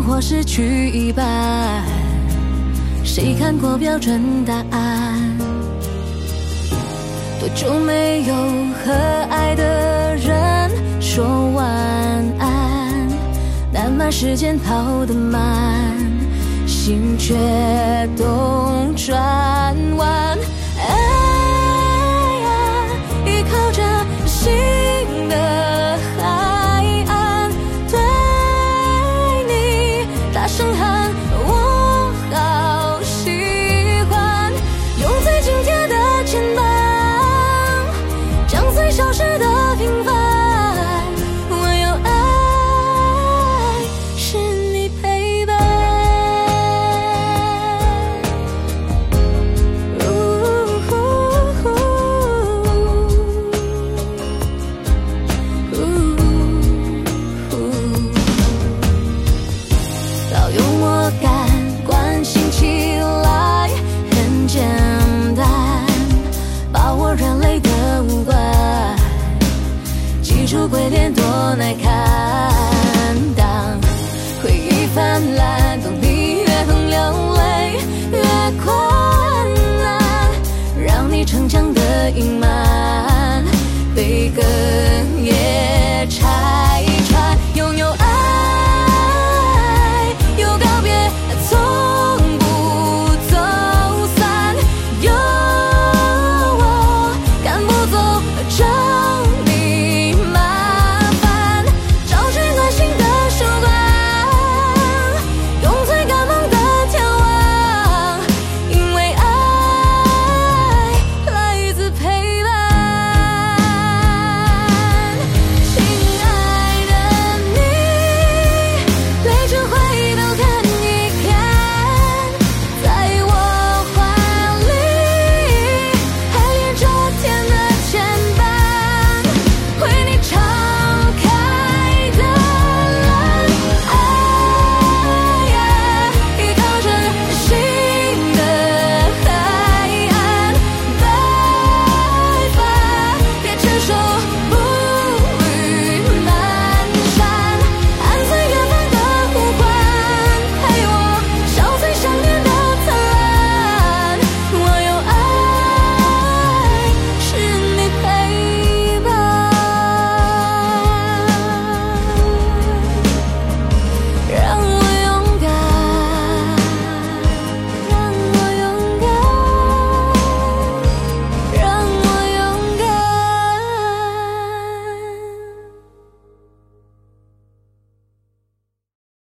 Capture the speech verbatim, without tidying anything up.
活失去一半，谁看过标准答案？多久没有和爱的人说晚安？但慢时间跑得慢，心却东转弯。爱呀，依靠着心的海岸，对你大声喊，我好喜欢，用最紧贴的肩膀，将最小事的平凡，唯有爱是你陪伴。到幽默感关心起来很简单，把握人类的五官，记住鬼脸多耐看。当回忆泛滥，懂你越痛流泪越困难，让你逞强